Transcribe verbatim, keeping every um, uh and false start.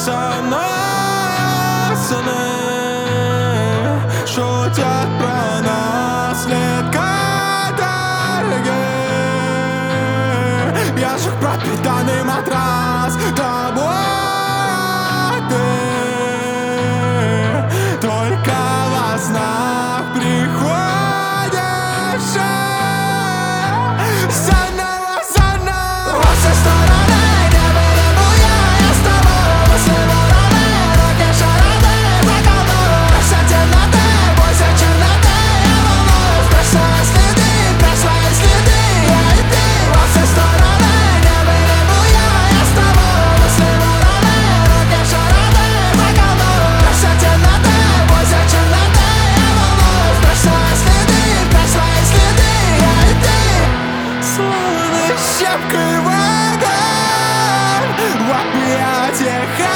со мной сны шутят про нас след каторги. Я жег пропитанный матрас тобой, а ты только во снах приходишь заново, заново. Во все стороны небо небу я, я с тобой. Мысли вороны, руки шароны, заколдуй все темноты, бойся черноты. Я волнуюсь, прячь свои следы, прячь свои следы, я и ты. Во все стороны небо небу я, я с тобой. Мысли вороны, руки шароны, заколдуй все темноты, бойся черноты. Я волнуюсь, прячь свои следы, прячь свои следы, я и ты. Словно щепкой в огонь в объятиях